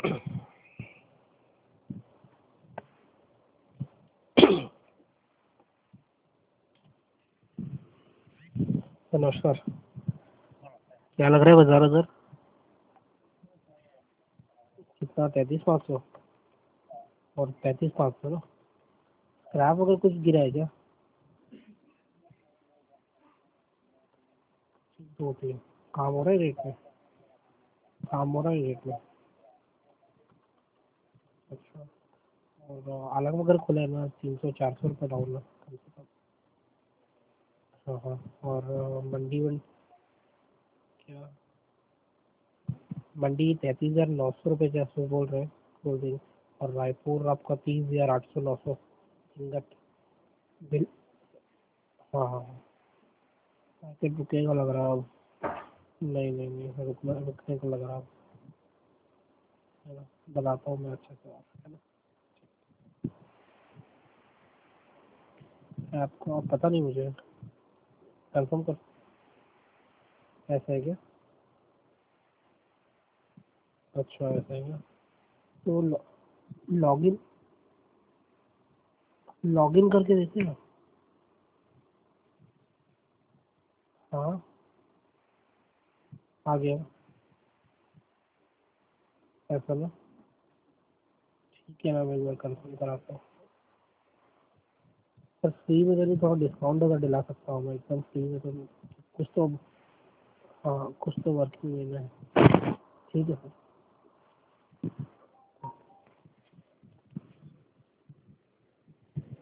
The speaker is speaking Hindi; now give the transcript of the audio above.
नमस्कार। क्या लग रहा है बाजार उधर? कितना? 33,500 और 35,500 ना। स्क्रैप वगैरह कुछ गिरा है क्या? 2-3 काम हो रहा है रेट में? काम हो रहा है रेट में? अच्छा। और अलग वगैरह खुला है ना? 300-400 रुपये डाउन है कम से कम। हाँ हाँ। और मंडी क्या? मंडी 33,900 रुपये के आसपास बोल रहे हैं कोल्ड ड्रिंक। और रायपुर आपका 30,800-900 इंगट बिल। हाँ हाँ हाँ। मार्केट रुकेगा लग रहा है अब। नहीं नहीं नहीं, रुकने को लग रहा है। है ना? बताता हूँ मैं अच्छे से आपको, है ना? आपको आप पता नहीं मुझे कंफर्म कर। ऐसा है क्या? अच्छा ऐसा है क्या? तो लॉगिन लॉगिन करके देखिए ना। हाँ आ गया। ऐसा ना? ठीक है, मैं एक बार कंफर्म कराता हूँ। पर फ्री में तो थोड़ा डिस्काउंट अगर दिला सकता हूँ मैं एकदम फ्री में तो। कुछ तो। हाँ कुछ तो वर्किंग में है। ठीक है सर।